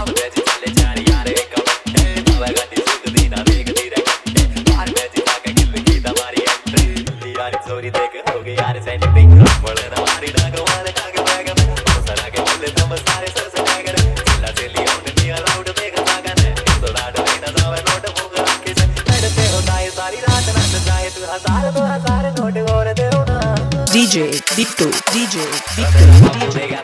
DJ Dicto, DJ Dicto,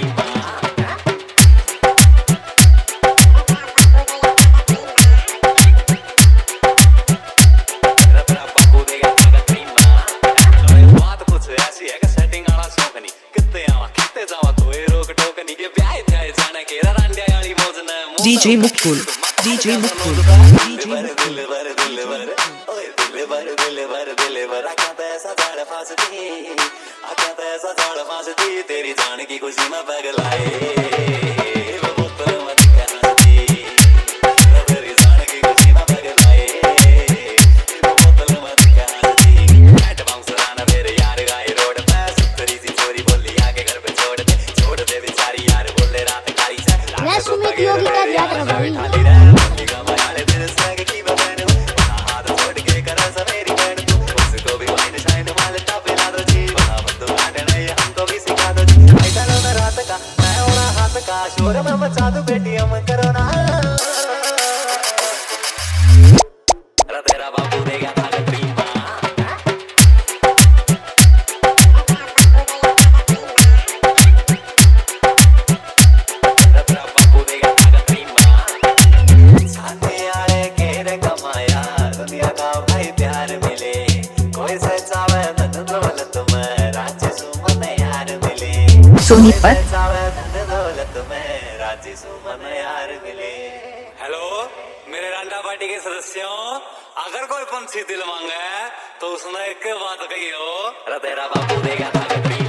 DJ Mukul, DJ Mukul, DJ Mukul. तेरी जान की खुशी में पगलाए सुमित योगी का याद रहा भाई शोर में मचा दो बेटी हम करो ना तेरा बाबू देगा सोनीपत। हेलो मेरे रांडा पार्टी के सदस्यों, अगर कोई पंछी दिल मांगे तो उसने एक बात कही हो, तेरा बाबू देगा